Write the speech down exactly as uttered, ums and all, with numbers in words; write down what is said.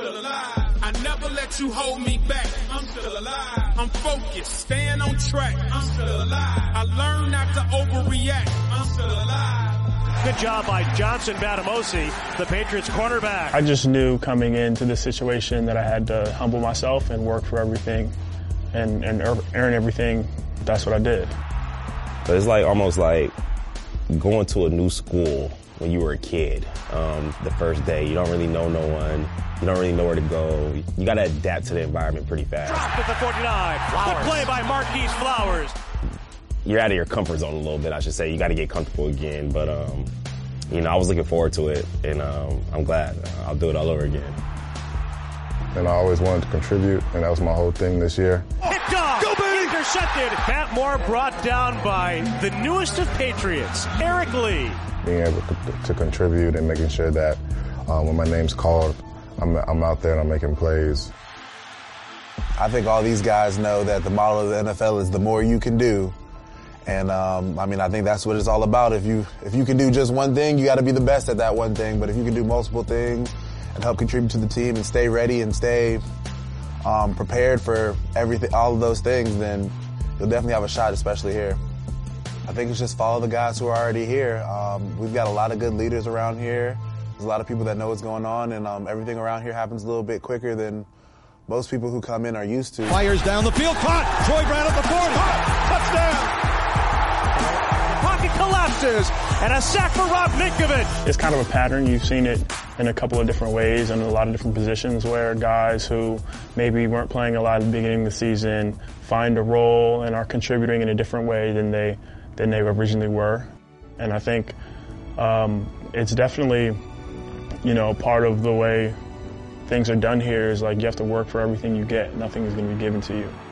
still alive. I never let you hold me back. I'm still alive. I'm focused, staying on track. I'm still alive. I learned not to overreact. I'm still alive. Good job by Johnson Batamosi, the Patriots cornerback. I just knew coming into this situation that I had to humble myself and work for everything and, and earn everything. That's what I did. But it's like almost like going to a new school when you were a kid. Um, the first day, you don't really know no one. You don't really know where to go. You got to adapt to the environment pretty fast. Dropped at the forty-nine. Flowers. Good play by Marquise Flowers. You're out of your comfort zone a little bit, I should say. You got to get comfortable again. But, um, you know, I was looking forward to it, and um, I'm glad. I'll do it all over again. And I always wanted to contribute, and that was my whole thing this year. Picked off! Go big! Intercepted. Pat Moore brought down by the newest of Patriots, Eric Lee. Being able to, to contribute and making sure that um, when my name's called, I'm, I'm out there and I'm making plays. I think all these guys know that the model of the N F L is the more you can do. And, um, I mean, I think that's what it's all about. If you, if you can do just one thing, you got to be the best at that one thing. But if you can do multiple things and help contribute to the team and stay ready and stay um, prepared for everything, all of those things, then you'll definitely have a shot, especially here. I think it's just follow the guys who are already here. Um, we've got a lot of good leaders around here. There's a lot of people that know what's going on, and um, everything around here happens a little bit quicker than most people who come in are used to. Fires down the field, caught. Troy Brown at the forty. Touchdown. Pocket collapses, and a sack for Rob Ninkovich. It's kind of a pattern. You've seen it in a couple of different ways and in a lot of different positions where guys who maybe weren't playing a lot at the beginning of the season find a role and are contributing in a different way than they than they originally were. And I think um, it's definitely, you know, part of the way things are done here is like you have to work for everything you get. Nothing is going to be given to you.